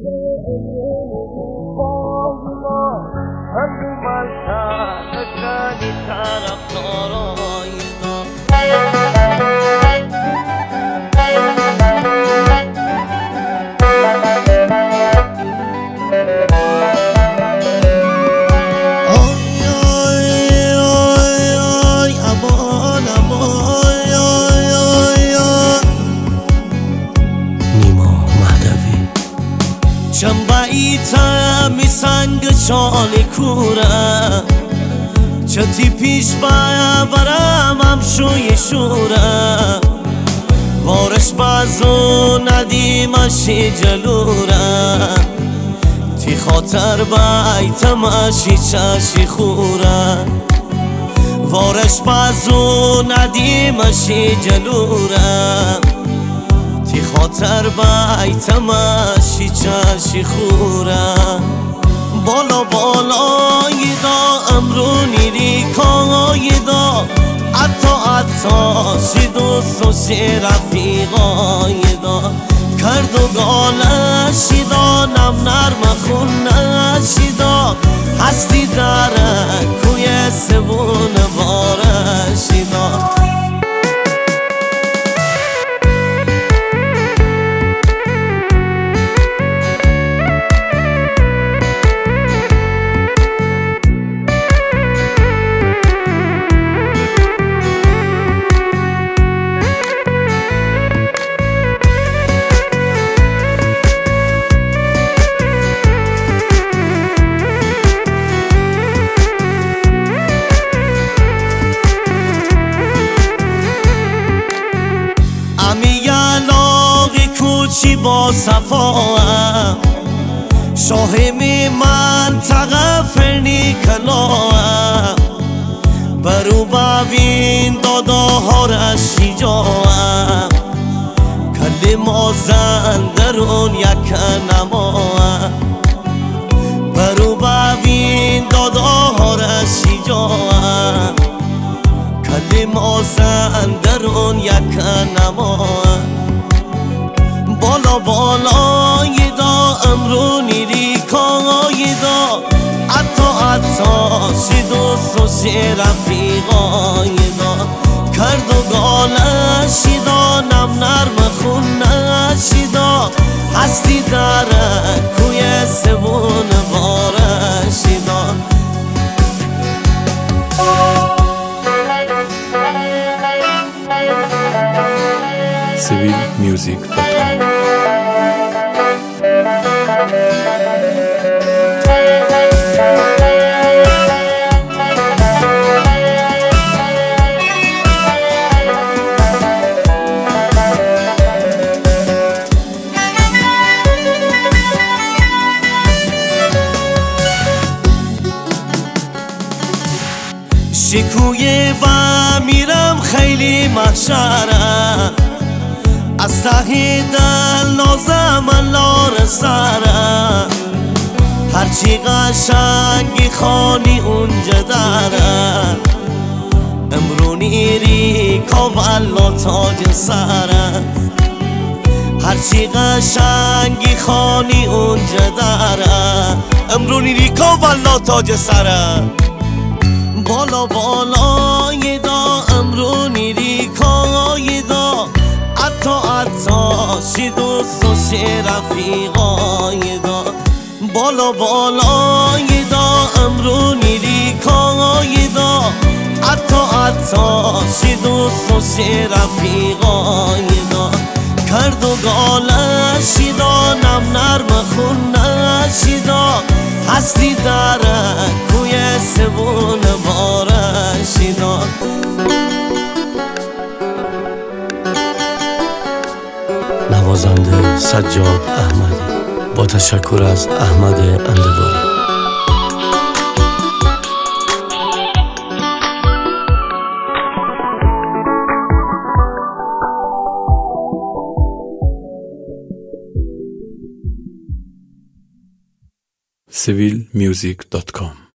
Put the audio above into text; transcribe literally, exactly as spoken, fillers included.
می سنگ چالی کورم چتی پیش برم هم شوی شورم وارش بازو ندیمشی جلورم تی خاطر بیتمشی چشی خورم وارش بازو ندیمشی جلورم تی خاطر بیتمشی چشی خورم بالا بالای دا امرونی ریکای دا عطا عطا شی دوست و شی رفیقای دا کرد و گالشی دا نم نرم خونشی دا هستی داره کوی سبون بارشی دا چی با صفاهم شاهمی منطقه فرنی کلاهم برو ببین داداها رشی جاهم کلی مازن درون یک نماهم برو ببین داداها رشی جاهم کلی مازن درون یک نماهم بالا بالای دا امرونی ریکای دا عطا عطا شی دوست و شی رفیقای دا کرد و گالشی دا نم نرم خونشی دا هستی داره کوی سبون بارشی دا سیویل میوزیک دات کام شکوی با میرم خیلی محشرم از ته دل نازم لار سرم هرچی قشنگی خانی اونجا دارم امرونی ریکا والا تاج سرم هرچی قشنگی خانی اونجا دارم امرونی ریکا والا تاج سرم بالا بالای دا امرونی ریکای دا عطا عطا شی دوست و شی رفیقای دا بالا بالای دا امرونی ریکای دا عطا عطا شی دوست و شی رفیقای دا کرد و گالشی دا نم نرم خونشی دا هستی داره کوی سبون بارشی دا نوازنده سجاد احمدی با تشکر از احمد اندواری. سیویل میوزیک دات کام